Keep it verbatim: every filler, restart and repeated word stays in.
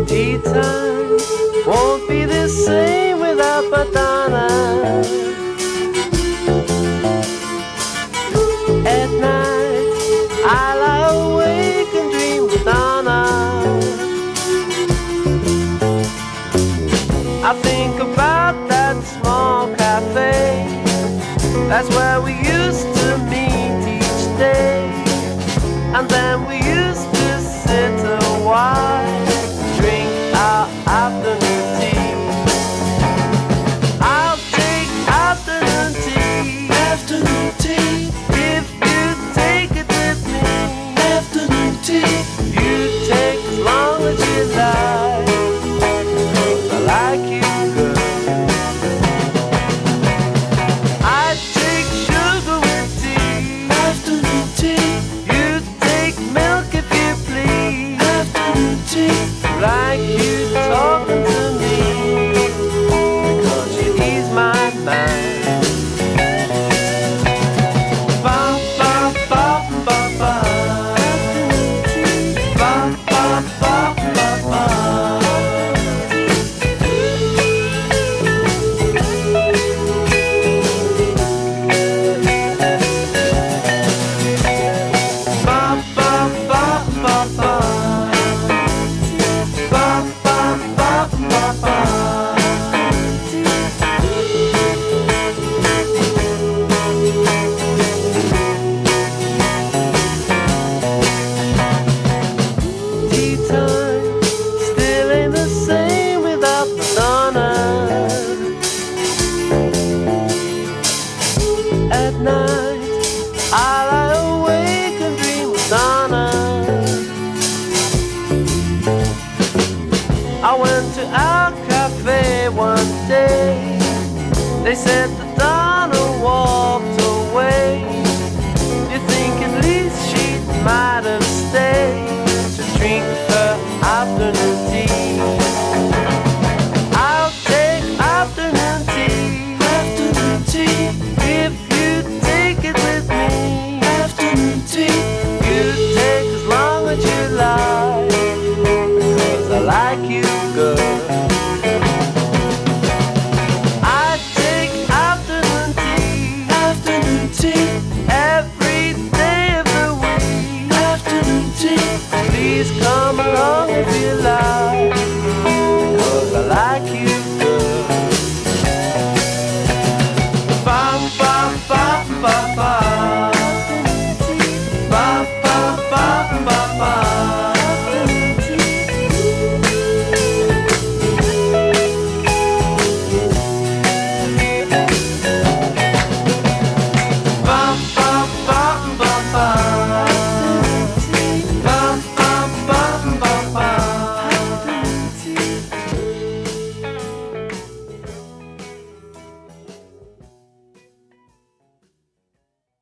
Tea time won't be the same without Madonna. At night I lie awake and dream Madonna. I think about that small cafe. That's where we used to meet each day. And then we used to sit a while, drink our afternoon tea. I'll take afternoon tea. Afternoon tea. If you take it with me. Afternoon tea. You take as long as you like. I like you, girl. I take sugar with tea. Afternoon tea. You take milk if you please. Afternoon tea. Like you talking to me, because you ease my mind. Ba ba ba ba ba. Ba ba ba ba ba. Tea time still ain't the same without Madonna. At night I lie awake and dream Madonna. I went to our cafe one day. They said that Donna walked away. You think at least she might have stayed to drink her afternoon